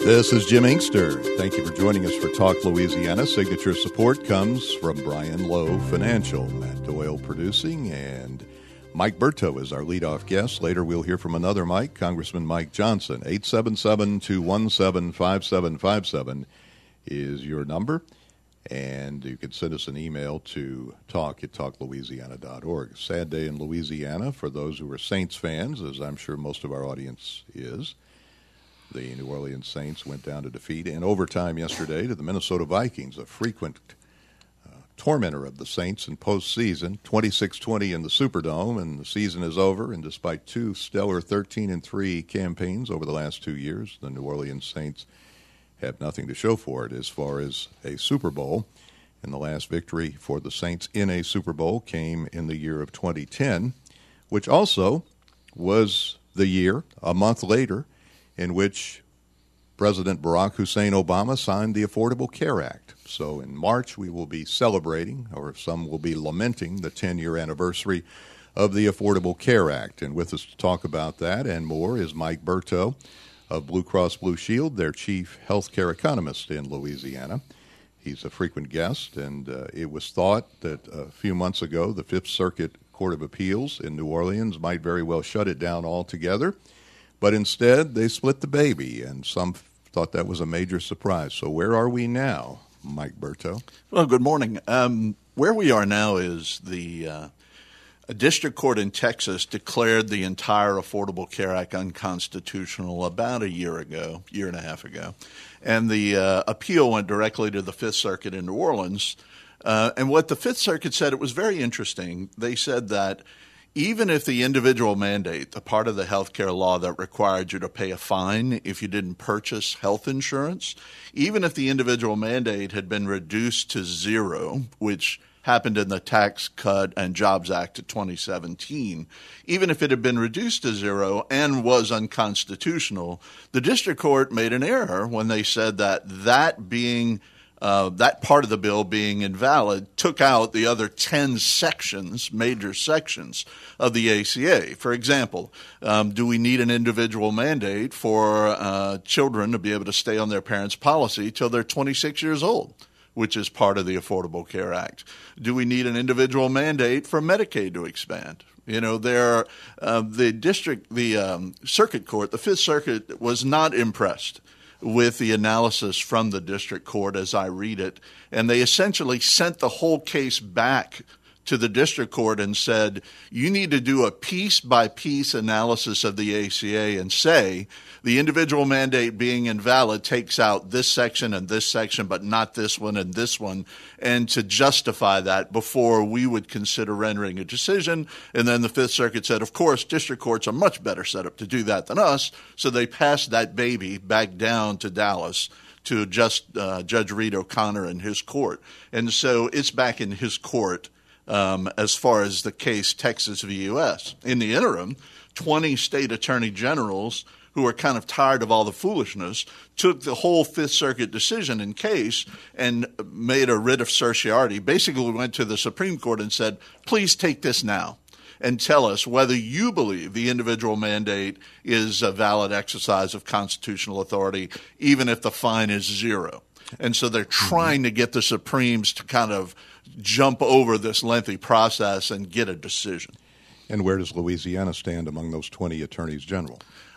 This is Jim Inkster. Thank you for joining us for Talk Louisiana. Signature support comes from Brian Lowe Financial, Matt Doyle producing, and Mike Berto is our leadoff guest. Later we'll hear from another Mike, Congressman Mike Johnson. 877-217-5757 is your number, and you can send us an email to talk@talklouisiana.org. Sad day in Louisiana for those who are Saints fans, as I'm sure most of our audience is. The New Orleans Saints went down to defeat in overtime yesterday to the Minnesota Vikings, a frequent tormentor of the Saints in postseason. 26-20 in the Superdome, and the season is over. And despite two stellar 13-3 campaigns over the last 2 years, the New Orleans Saints have nothing to show for it as far as a Super Bowl. And the last victory for the Saints in a Super Bowl came in the year of 2010, which also was the year, a month later, in which President Barack Hussein Obama signed the Affordable Care Act. So in March, we will be celebrating, or some will be lamenting, the 10-year anniversary of the Affordable Care Act. And with us to talk about that and more is Mike Berto of Blue Cross Blue Shield, their chief healthcare economist in Louisiana. He's a frequent guest, and it was thought that a few months ago, the Fifth Circuit Court of Appeals in New Orleans might very well shut it down altogether. But instead, they split the baby, and some thought that was a major surprise. So where are we now, Mike Berto? Well, good morning. Where we are now is a district court in Texas declared the entire Affordable Care Act unconstitutional about a year and a half ago. And the appeal went directly to the Fifth Circuit in New Orleans. And what the Fifth Circuit said, it was very interesting. They said that even if the individual mandate, the part of the health care law that required you to pay a fine if you didn't purchase health insurance, even if the individual mandate had been reduced to zero, which happened in the Tax Cut and Jobs Act of 2017, even if it had been reduced to zero and was unconstitutional, the district court made an error when they said that that part of the bill being invalid took out the other 10 sections, major sections of the ACA. For example, do we need an individual mandate for children to be able to stay on their parents' policy till they're 26 years old, which is part of the Affordable Care Act? Do we need an individual mandate for Medicaid to expand? You know, the circuit court, the Fifth Circuit, was not impressed with the analysis from the district court as I read it. And they essentially sent the whole case back to the district court and said, you need to do a piece-by-piece analysis of the ACA and say the individual mandate being invalid takes out this section, but not this one and this one, and to justify that before we would consider rendering a decision. And then the Fifth Circuit said, of course, district courts are much better set up to do that than us, so they passed that baby back down to Dallas to Judge Reed O'Connor and his court. And so it's back in his court as far as the case Texas v. U.S. In the interim, 20 state attorney generals who are kind of tired of all the foolishness took the whole Fifth Circuit decision in case and made a writ of certiorari, basically went to the Supreme Court and said, please take this now and tell us whether you believe the individual mandate is a valid exercise of constitutional authority, even if the fine is zero. And so they're trying to get the Supremes to kind of jump over this lengthy process and get a decision. And where does Louisiana stand among those 20 attorneys general?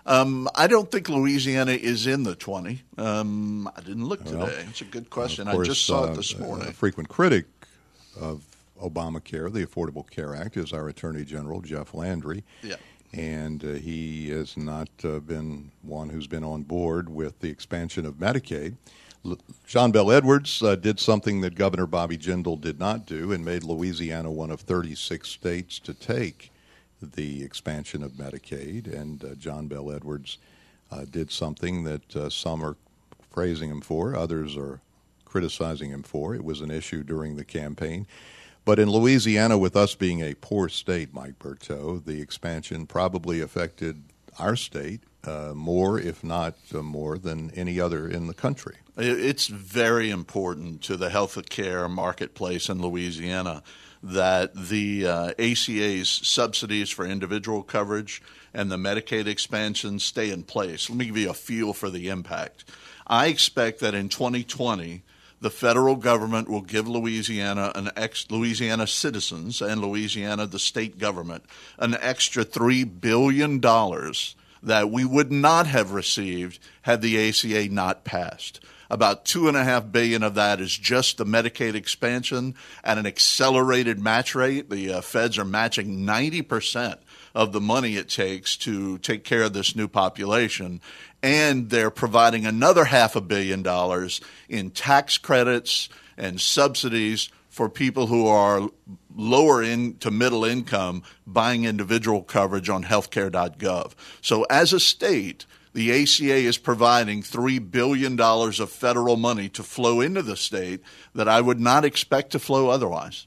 I don't think Louisiana is in the 20. I didn't look today. Well, it's a good question. Course, I just saw it this morning. A frequent critic of Obamacare, the Affordable Care Act, is our Attorney General, Jeff Landry. Yeah. And he has not been one who's been on board with the expansion of Medicaid. John Bel Edwards did something that Governor Bobby Jindal did not do and made Louisiana one of 36 states to take the expansion of Medicaid. And John Bel Edwards did something that some are praising him for, others are criticizing him for. It was an issue during the campaign. But in Louisiana, with us being a poor state, Mike Berto, the expansion probably affected our state more, if not more, than any other in the country. It's very important to the health care marketplace in Louisiana that the ACA's subsidies for individual coverage and the Medicaid expansion stay in place. Let me give you a feel for the impact. I expect that in 2020, the federal government will give Louisiana citizens and Louisiana, the state government, an extra $3 billion that we would not have received had the ACA not passed. About $2.5 billion of that is just the Medicaid expansion at an accelerated match rate. The feds are matching 90% of the money it takes to take care of this new population. And they're providing another $500 million in tax credits and subsidies for people who are lower to middle income buying individual coverage on healthcare.gov. So as a state, the ACA is providing $3 billion of federal money to flow into the state that I would not expect to flow otherwise.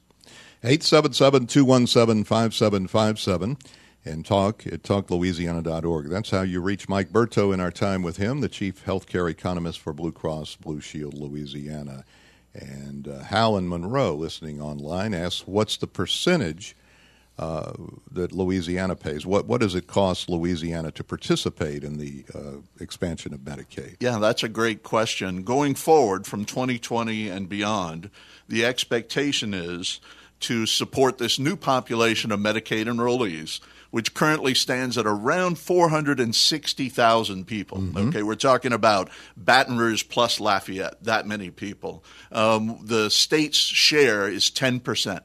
877-217-5757 and talk at talklouisiana.org. That's how you reach Mike Berto in our time with him, the chief healthcare economist for Blue Cross Blue Shield Louisiana. And Hal in Monroe, listening online, asks, what's the percentage that Louisiana pays? What does it cost Louisiana to participate in the expansion of Medicaid? Yeah, that's a great question. Going forward from 2020 and beyond, the expectation is to support this new population of Medicaid enrollees, which currently stands at around 460,000 people. Mm-hmm. Okay, we're talking about Baton Rouge plus Lafayette, that many people. The state's share is 10%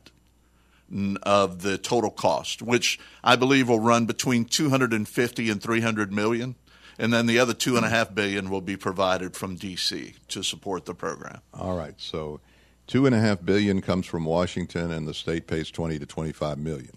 of the total cost, which I believe will run between $250 and $300 million. And then the other $2.5 billion will be provided from D.C. to support the program. All right, so $2.5 billion comes from Washington, and the state pays $20 to $25 million.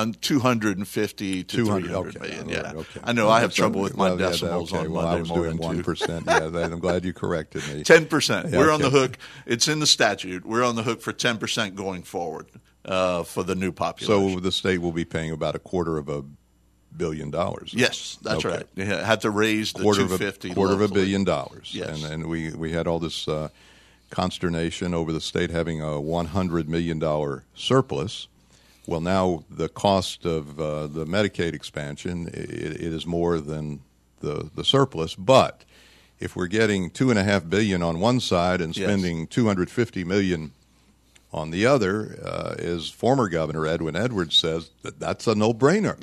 250 to 300 million. Yeah, right, okay. I know I have trouble with my decimals on Monday I was morning doing 1%. Yeah, I'm glad you corrected me. 10%. Yeah, We're on the hook. It's in the statute. We're on the hook for 10% going forward for the new population. So the state will be paying about $250 million. Yes, that's right. You had to raise the $250 $250 million. Yes, and we had all this consternation over the state having a $100 million surplus. Well, now the cost of the Medicaid expansion, it is more than the surplus. But if we're getting $2.5 billion on one side and spending $250 million on the other, as former Governor Edwin Edwards says, that's a no-brainer.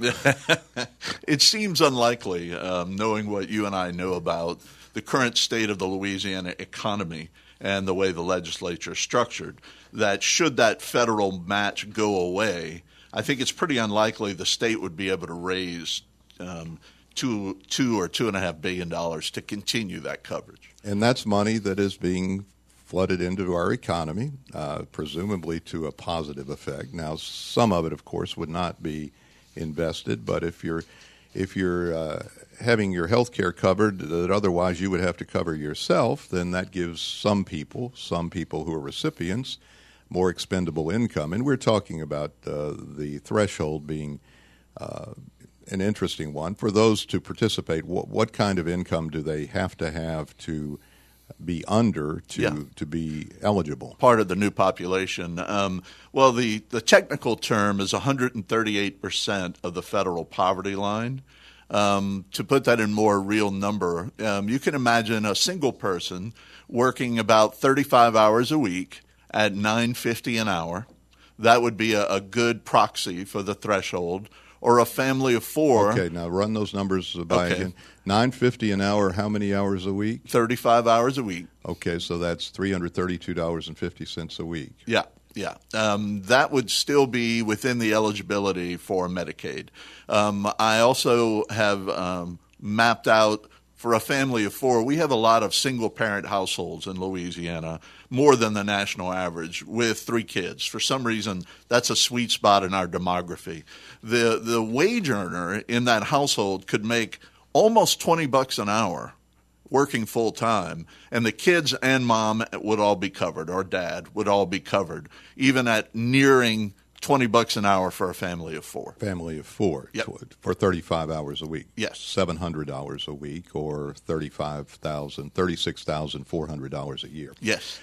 It seems unlikely, knowing what you and I know about the current state of the Louisiana economy and the way the legislature is structured, that should that federal match go away, I think it's pretty unlikely the state would be able to raise $2 or $2.5 billion to continue that coverage. And that's money that is being flooded into our economy, presumably to a positive effect. Now, some of it, of course, would not be invested, but if you're having your health care covered that otherwise you would have to cover yourself, then that gives some people who are recipients, more expendable income. And we're talking about the threshold being an interesting one. For those to participate, what kind of income do they have to be under to be eligible? Part of the new population. Well, the technical term is 138% of the federal poverty line. To put that in more real number, you can imagine a single person working about 35 hours a week at $9.50 an hour. That would be a good proxy for the threshold. Or a family of four. Okay, now run those numbers by again. $9.50 an hour, how many hours a week? 35 hours a week. Okay, so that's $332.50 a week. Yeah. That would still be within the eligibility for Medicaid. I also have mapped out for a family of four. We have a lot of single-parent households in Louisiana, more than the national average, with 3 kids. For some reason, that's a sweet spot in our demography. The wage earner in that household could make almost $20 an hour working full time, and the kids and mom would all be covered, or dad would all be covered, even at nearing $20 an hour for a family of 4. Family of 4, yep. For 35 hours a week. Yes. $700 a week, or $36,400 a year. Yes.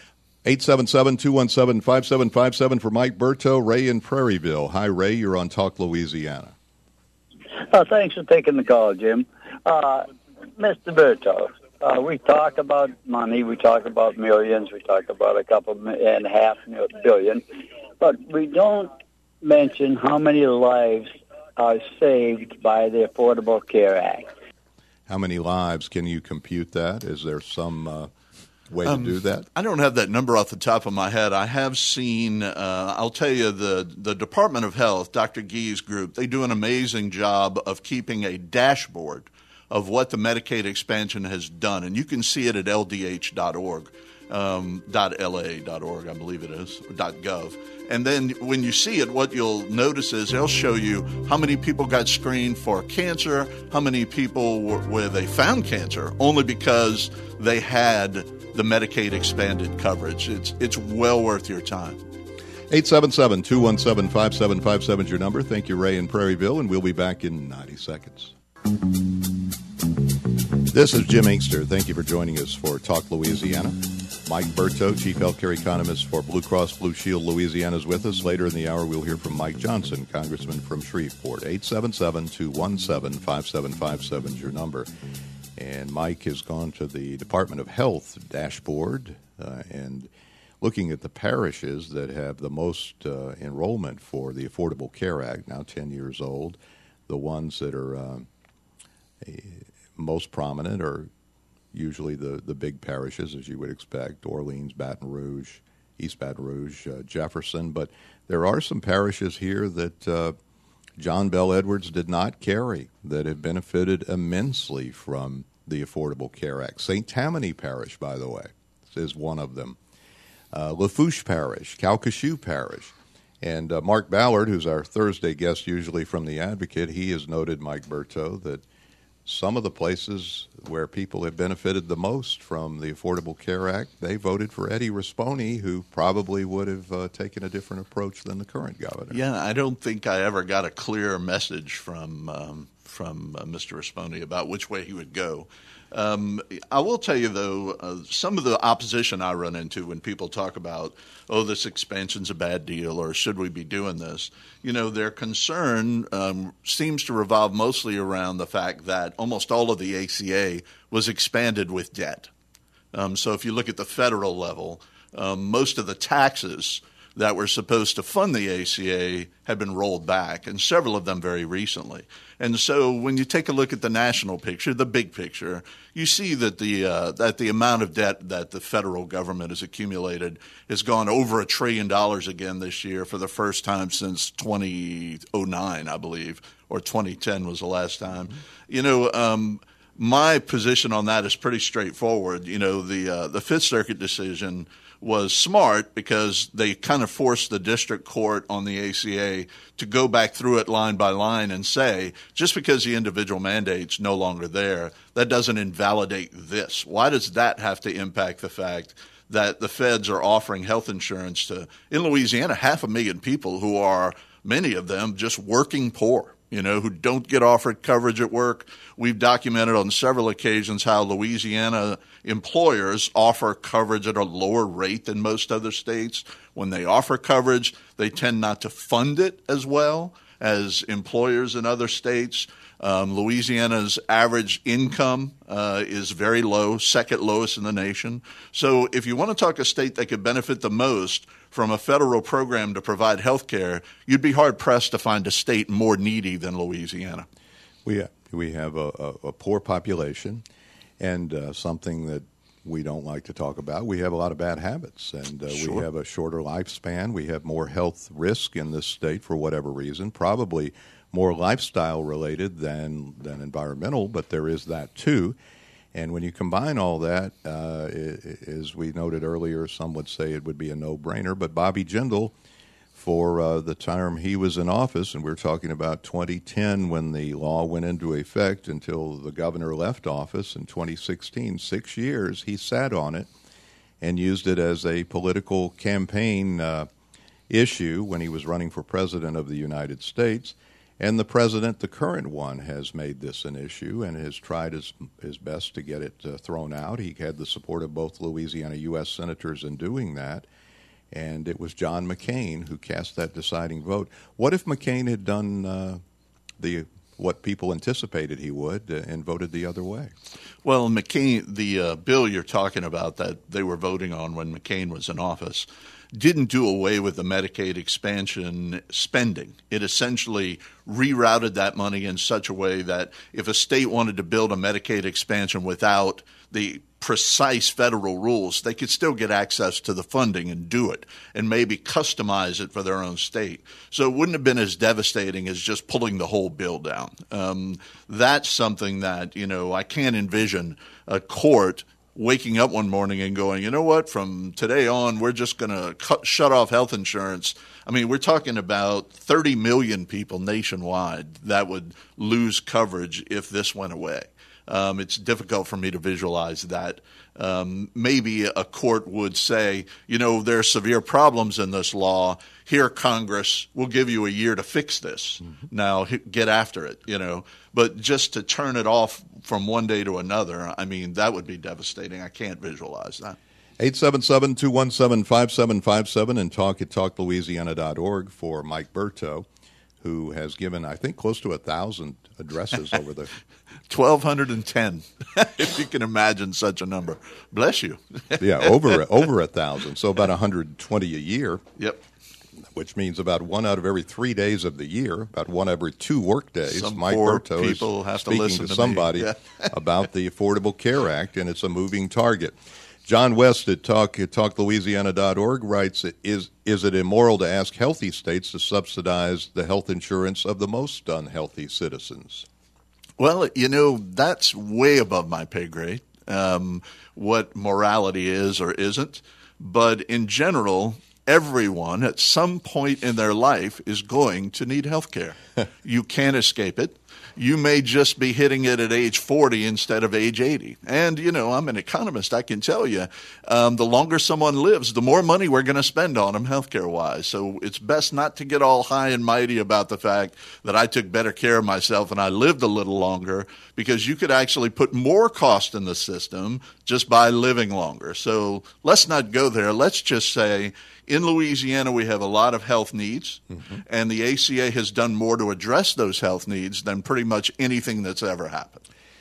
877-217-5757 for Mike Berto, Ray in Prairieville. Hi, Ray. You're on Talk Louisiana. Thanks for taking the call, Jim. Mr. Berto, we talk about money, we talk about millions, we talk about $2.5 billion, but we don't mention how many lives are saved by the Affordable Care Act. How many lives? Can you compute that? Is there some way to do that? I don't have that number off the top of my head. I have seen, I'll tell you, the Department of Health, Dr. Gee's group, they do an amazing job of keeping a dashboard of what the Medicaid expansion has done. And you can see it at ldh.org, .la.org, I believe it is, .gov. And then when you see it, what you'll notice is they'll show you how many people got screened for cancer, how many people where they found cancer, only because they had the Medicaid expanded coverage. It's well worth your time. 877-217-5757 is your number. Thank you, Ray in Prairieville, and we'll be back in 90 seconds. This is Jim Inkster. Thank you for joining us for Talk Louisiana. Mike Berto, Chief Healthcare Economist for Blue Cross Blue Shield Louisiana, is with us. Later in the hour, we'll hear from Mike Johnson, Congressman from Shreveport. 877-217-5757 is your number. And Mike has gone to the Department of Health dashboard and looking at the parishes that have the most enrollment for the Affordable Care Act, now 10 years old. The ones that are most prominent are usually the big parishes, as you would expect: Orleans, Baton Rouge, East Baton Rouge, Jefferson. But there are some parishes here that John Bell Edwards did not carry that have benefited immensely from the Affordable Care Act. St. Tammany Parish, by the way, is one of them. Lafourche Parish, Calcasieu Parish. And Mark Ballard, who's our Thursday guest usually from The Advocate, he has noted, Mike Berto, that some of the places where people have benefited the most from the Affordable Care Act, they voted for Eddie Rispone, who probably would have taken a different approach than the current governor. Yeah, I don't think I ever got a clear message from Mr. Rispone about which way he would go. I will tell you, though, some of the opposition I run into when people talk about, oh, this expansion's a bad deal, or should we be doing this? You know, their concern seems to revolve mostly around the fact that almost all of the ACA was expanded with debt. So if you look at the federal level, most of the taxes that were supposed to fund the ACA had been rolled back, and several of them very recently. And so when you take a look at the national picture, the big picture, you see that the amount of debt that the federal government has accumulated has gone over $1 trillion again this year for the first time since 2009, I believe, or 2010 was the last time. You know, my position on that is pretty straightforward. You know, the Fifth Circuit decision was smart because they kind of forced the district court on the ACA to go back through it line by line and say, just because the individual mandate's no longer there, that doesn't invalidate this. Why does that have to impact the fact that the feds are offering health insurance to, in Louisiana, 500,000 people who are, many of them, just working poor, you know, who don't get offered coverage at work. We've documented on several occasions how Louisiana employers offer coverage at a lower rate than most other states. When they offer coverage, they tend not to fund it as well as employers in other states. Louisiana's average income is very low, second lowest in the nation. So if you want to talk a state that could benefit the most from a federal program to provide health care, you'd be hard-pressed to find a state more needy than Louisiana. We have a poor population, and something that we don't like to talk about, we have a lot of bad habits, and Sure. we have a shorter lifespan. We have more health risk in this state for whatever reason, probably more lifestyle related than environmental, but there is that too. And when you combine all that, as we noted earlier, some would say it would be a no-brainer, but Bobby Jindal, for the term he was in office, and we're talking about 2010 when the law went into effect until the governor left office in 2016, 6 years, he sat on it and used it as a political campaign issue when he was running for president of the United States. And the president, the current one, has made this an issue and has tried his best to get it thrown out. He had the support of both Louisiana U.S. senators in doing that. And it was John McCain who cast that deciding vote. What if McCain had done what people anticipated he would and voted the other way? Well, McCain, the bill you're talking about that they were voting on when McCain was in office, didn't do away with the Medicaid expansion spending. It essentially rerouted that money in such a way that if a state wanted to build a Medicaid expansion without the precise federal rules, they could still get access to the funding and do it and maybe customize it for their own state. So it wouldn't have been as devastating as just pulling the whole bill down. That's something that, I can't envision a court waking up one morning and going, you know what, from today on, we're just going to shut off health insurance. I mean, we're talking about 30 million people nationwide that would lose coverage if this went away. It's difficult for me to visualize that. Maybe a court would say, there are severe problems in this law. Here, Congress, we'll give you a year to fix this. Mm-hmm. Now, get after it, But just to turn it off from one day to another, I mean, that would be devastating. I can't visualize that. 877-217-5757 and talk at talklouisiana.org for Mike Berto, who has given, I think, close to 1,000 addresses over the 1,210, if you can imagine such a number. Bless you. Yeah, over 1,000, so about 120 a year. Yep. Which means about 1 out of every 3 days of the year, about 1 every 2 work days. Some Mike poor Berto people is have to speaking listen to somebody about the Affordable Care Act, and it's a moving target. John West at talklouisiana.org writes, is it immoral to ask healthy states to subsidize the health insurance of the most unhealthy citizens? Well, that's way above my pay grade, what morality is or isn't. But in general, everyone at some point in their life is going to need health care. You can't escape it. You may just be hitting it at age 40 instead of age 80. And, I'm an economist. I can tell you, the longer someone lives, the more money we're going to spend on them healthcare-wise. So it's best not to get all high and mighty about the fact that I took better care of myself and I lived a little longer, because you could actually put more cost in the system just by living longer. So let's not go there. Let's just say, in Louisiana, we have a lot of health needs, and the ACA has done more to address those health needs than pretty much anything that's ever happened.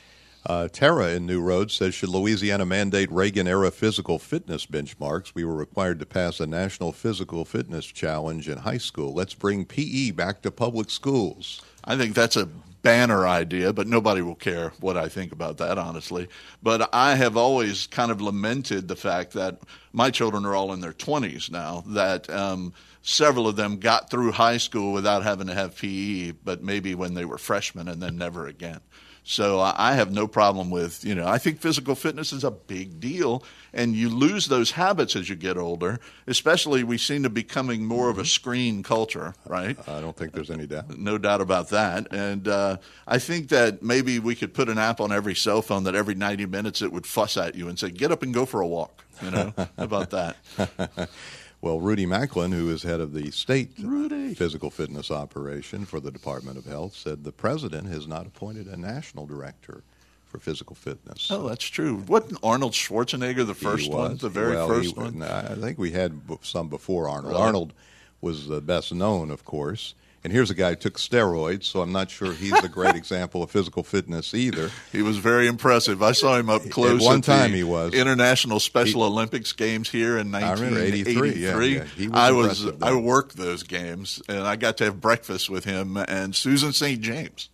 Tara in New Road says, should Louisiana mandate Reagan-era physical fitness benchmarks? We were required to pass a national physical fitness challenge in high school. Let's bring PE back to public schools. I think that's a banner idea, but nobody will care what I think about that, honestly. But I have always kind of lamented the fact that my children are all in their 20s now, that several of them got through high school without having to have PE, but maybe when they were freshmen and then never again. So I have no problem with, I think physical fitness is a big deal, and you lose those habits as you get older, especially we seem to be becoming more of a screen culture, right? I don't think there's any doubt. No doubt about that. And I think that maybe we could put an app on every cell phone that every 90 minutes it would fuss at you and say, get up and go for a walk. How about that? Well, Rudy Macklin, who is head of the state physical fitness operation for the Department of Health, said the president has not appointed a national director for physical fitness. Oh, that's true. Wasn't Arnold Schwarzenegger the first one, the very first one? I think we had some before Arnold. Really? Arnold was the best known, of course. And here's a guy who took steroids, so I'm not sure he's a great example of physical fitness either. He was very impressive. I saw him up close at one time. He was International Special Olympics games here in 1983. Yeah. He was I worked those games, and I got to have breakfast with him and Susan St. James.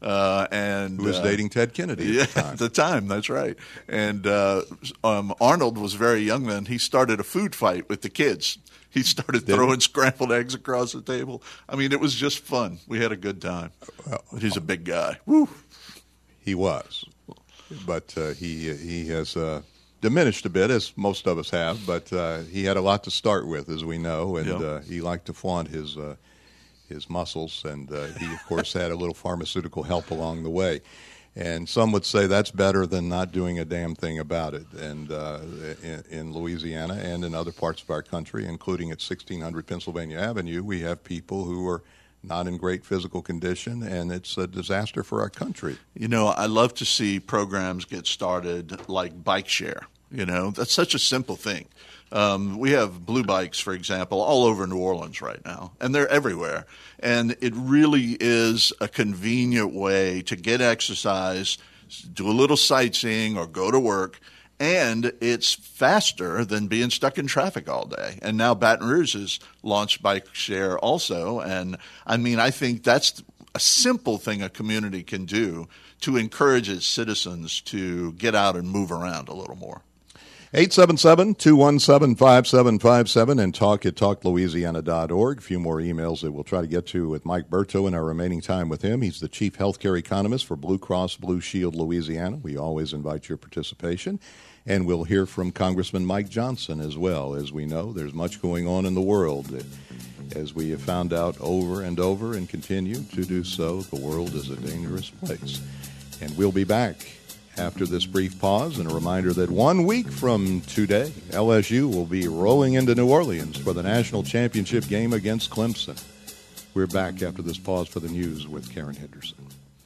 Who was dating Ted Kennedy at the time. At the time, that's right. And Arnold was very young then. He started a food fight with the kids. He started throwing scrambled eggs across the table. I mean, it was just fun. We had a good time. But he's a big guy. Woo. He was. But he has diminished a bit, as most of us have. But he had a lot to start with, as we know. And he liked to flaunt his muscles. And he, of course, had a little pharmaceutical help along the way. And some would say that's better than not doing a damn thing about it. And in Louisiana and in other parts of our country, including at 1600 Pennsylvania Avenue, we have people who are not in great physical condition, and it's a disaster for our country. You know, I love to see programs get started like Bike Share. You know, that's such a simple thing. We have Blue Bikes, for example, all over New Orleans right now, and they're everywhere. And it really is a convenient way to get exercise, do a little sightseeing, or go to work. And it's faster than being stuck in traffic all day. And now Baton Rouge has launched Bike Share also. And I mean, I think that's a simple thing a community can do to encourage its citizens to get out and move around a little more. 877-217-5757 and talk at talklouisiana.org. A few more emails that we'll try to get to with Mike Berto in our remaining time with him. He's the chief healthcare economist for Blue Cross Blue Shield Louisiana. We always invite your participation. And we'll hear from Congressman Mike Johnson as well. As we know, there's much going on in the world. As we have found out over and over and continue to do so, the world is a dangerous place. And we'll be back after this brief pause, and a reminder that 1 week from today, LSU will be rolling into New Orleans for the national championship game against Clemson. We're back after this pause for the news with Karen Henderson.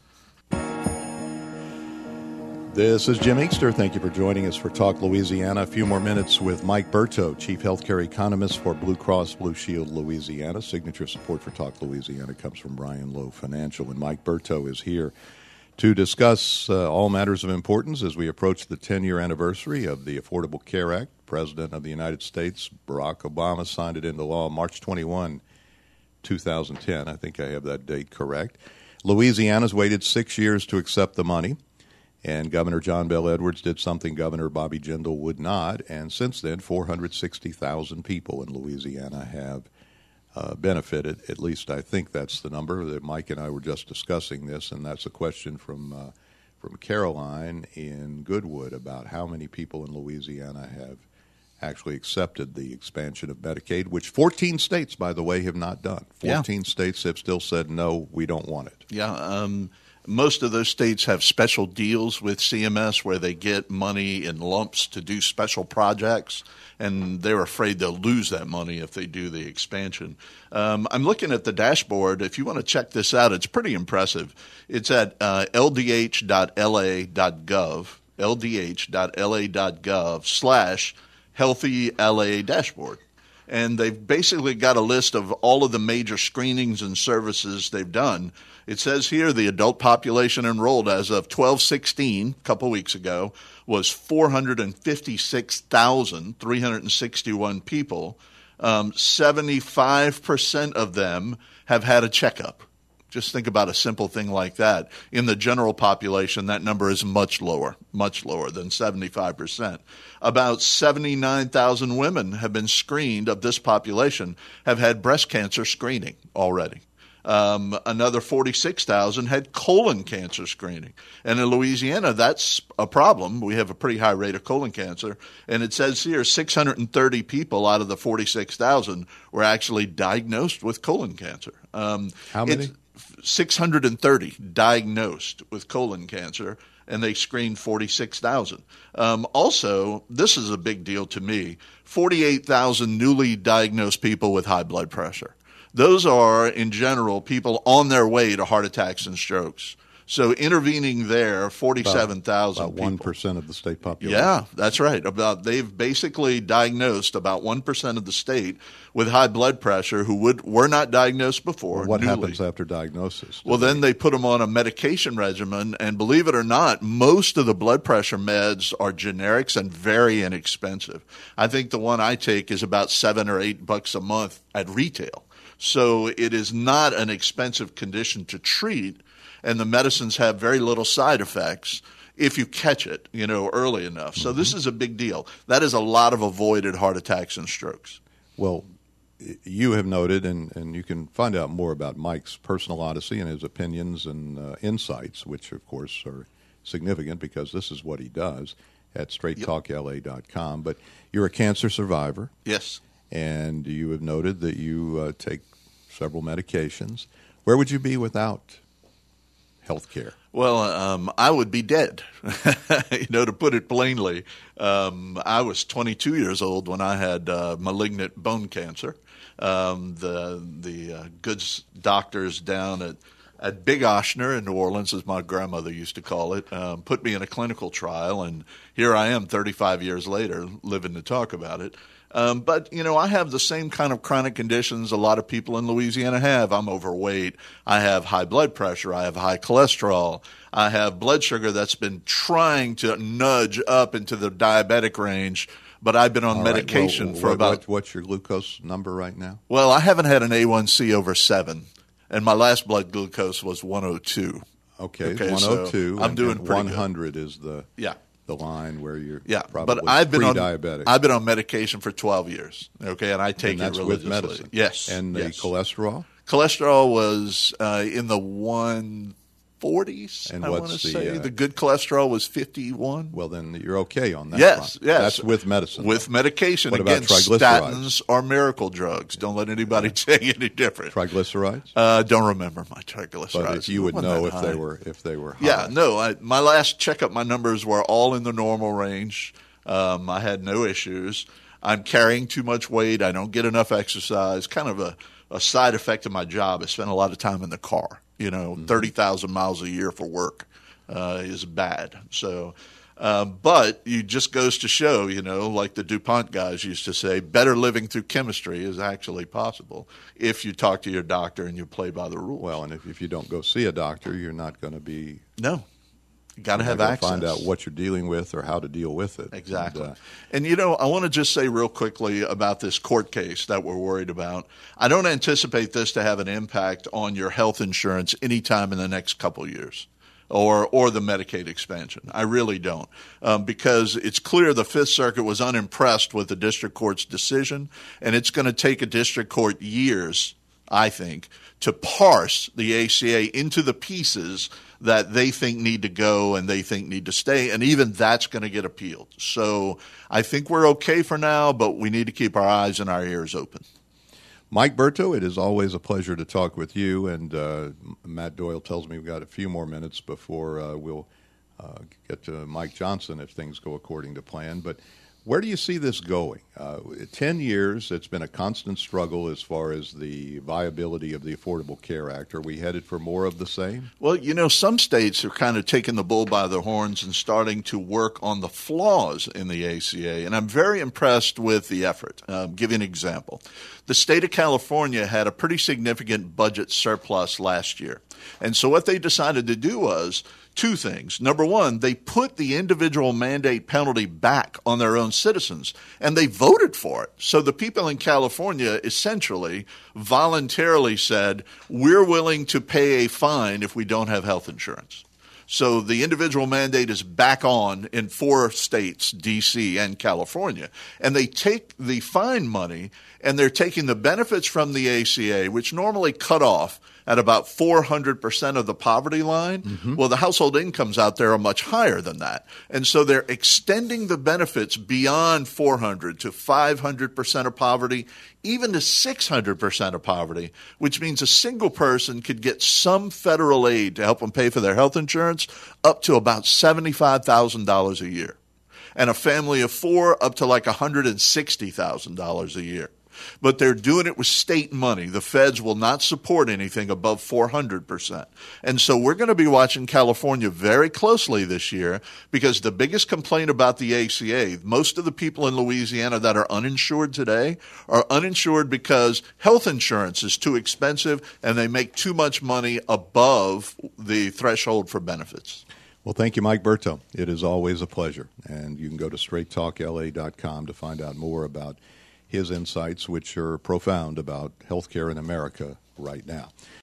This is Jim Inkster. Thank you for joining us for Talk Louisiana. A few more minutes with Mike Berto, Chief Healthcare Economist for Blue Cross Blue Shield Louisiana. Signature support for Talk Louisiana comes from Brian Lowe Financial, and Mike Berto is here to discuss all matters of importance as we approach the 10-year anniversary of the Affordable Care Act. President of the United States, Barack Obama, signed it into law March 21, 2010. I think I have that date correct. Louisiana's waited 6 years to accept the money. And Governor John Bel Edwards did something Governor Bobby Jindal would not. And since then, 460,000 people in Louisiana have benefited. At least I think that's the number. That Mike and I were just discussing this, and that's a question from Caroline in Goodwood about how many people in Louisiana have actually accepted the expansion of Medicaid, which 14 states, by the way, have not done. 14 states have still said, no, we don't want it. Yeah, most of those states have special deals with CMS where they get money in lumps to do special projects, and they're afraid they'll lose that money if they do the expansion. I'm looking at the dashboard. If you want to check this out, it's pretty impressive. It's at ldh.la.gov, ldh.la.gov/Healthy LA Dashboard. And they've basically got a list of all of the major screenings and services they've done. It says here the adult population enrolled as of 12/16, a couple weeks ago, was 456,361 people. 75% of them have had a checkup. Just think about a simple thing like that. In the general population, that number is much lower than 75%. About 79,000 women have been screened of this population, have had breast cancer screening already. Another 46,000 had colon cancer screening. And in Louisiana, that's a problem. We have a pretty high rate of colon cancer. And it says here 630 people out of the 46,000 were actually diagnosed with colon cancer. How many? 630 diagnosed with colon cancer, and they screened 46,000. Also, this is a big deal to me, 48,000 newly diagnosed people with high blood pressure. Those are, in general, people on their way to heart attacks and strokes. So intervening there, 47,000 people. About 1% of the state population. Yeah, that's right. They've basically diagnosed about 1% of the state with high blood pressure who were not diagnosed before. Well, what happens after diagnosis? Well, then they put them on a medication regimen, and believe it or not, most of the blood pressure meds are generics and very inexpensive. I think the one I take is about $7 or $8 a month at retail. So it is not an expensive condition to treat, and the medicines have very little side effects if you catch it, early enough. So this is a big deal. That is a lot of avoided heart attacks and strokes. Well, you have noted, and you can find out more about Mike's personal odyssey and his opinions and insights, which, of course, are significant because this is what he does at straighttalkla.com. But you're a cancer survivor. Yes. And you have noted that you take several medications. Where would you be without health care? Well, I would be dead, to put it plainly. I was 22 years old when I had malignant bone cancer. The good doctors down at Big Ochsner in New Orleans, as my grandmother used to call it, put me in a clinical trial, and here I am 35 years later living to talk about it. But, I have the same kind of chronic conditions a lot of people in Louisiana have. I'm overweight. I have high blood pressure. I have high cholesterol. I have blood sugar that's been trying to nudge up into the diabetic range, but I've been on medication for about... What's your glucose number right now? Well, I haven't had an A1C over 7, and my last blood glucose was 102. Okay 102. So I'm doing pretty 100 good. is the line where you're probably but pre-diabetic. I've been on medication for 12 years, okay, and I take and that's it religiously. with medicine. Yes. And the cholesterol? Cholesterol was in the 140s, and I want to what's say. The good cholesterol was 51. Well, then you're okay on that Yes, front. yes. That's with medicine. With medication. What Again, about triglycerides? Statins are miracle drugs. Don't let anybody tell you any different. Triglycerides? Don't remember my triglycerides. But if you would know if they were high. Yeah, no. My last checkup, my numbers were all in the normal range. I had no issues. I'm carrying too much weight. I don't get enough exercise. Kind of a side effect of my job. I spend a lot of time in the car. 30,000 miles a year for work is bad. So, but it just goes to show, like the DuPont guys used to say, better living through chemistry is actually possible if you talk to your doctor and you play by the rules. Well, and if you don't go see a doctor, you're not going to be... No. You got to have access. Find out what you're dealing with or how to deal with it. Exactly. And I want to just say real quickly about this court case that we're worried about. I don't anticipate this to have an impact on your health insurance anytime in the next couple of years or the Medicaid expansion. I really don't, because it's clear the Fifth Circuit was unimpressed with the district court's decision, and it's going to take a district court years, I think, to parse the ACA into the pieces that they think need to go and they think need to stay, and even that's going to get appealed. So I think we're okay for now, but we need to keep our eyes and our ears open. Mike Berto, it is always a pleasure to talk with you, and Matt Doyle tells me we've got a few more minutes before we'll get to Mike Johnson if things go according to plan. But where do you see this going? 10 years, it's been a constant struggle as far as the viability of the Affordable Care Act. Are we headed for more of the same? Well, some states are kind of taking the bull by the horns and starting to work on the flaws in the ACA, and I'm very impressed with the effort. Give you an example. The state of California had a pretty significant budget surplus last year, and so what they decided to do was two things. Number one, they put the individual mandate penalty back on their own citizens, and they voted for it. So the people in California essentially voluntarily said, we're willing to pay a fine if we don't have health insurance. So the individual mandate is back on in 4 states, D.C. and California. And they take the fine money and they're taking the benefits from the ACA, which normally cut off at about 400% of the poverty line. Mm-hmm. Well, the household incomes out there are much higher than that. And so they're extending the benefits beyond 400 to 500% of poverty, even to 600% of poverty, which means a single person could get some federal aid to help them pay for their health insurance up to about $75,000 a year. And a family of 4 up to like $160,000 a year. But they're doing it with state money. The feds will not support anything above 400%. And so we're going to be watching California very closely this year, because the biggest complaint about the ACA, most of the people in Louisiana that are uninsured today are uninsured because health insurance is too expensive and they make too much money above the threshold for benefits. Well, thank you, Mike Berto. It is always a pleasure. And you can go to straighttalkla.com to find out more about his insights, which are profound about healthcare in America right now.